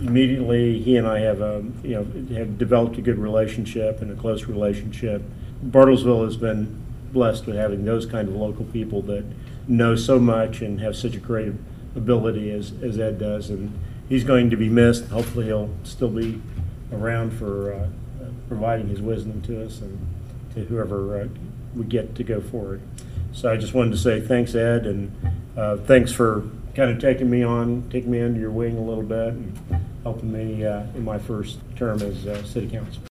immediately he and I have have developed a good relationship and a close relationship. Bartlesville has been blessed with having those kind of local people that know so much and have such a great ability as Ed does, and he's going to be missed. Hopefully he'll still be around for providing his wisdom to us and to whoever we get to go forward. So I just wanted to say thanks, Ed, and thanks for kind of taking me under your wing a little bit and helping me in my first term as city council.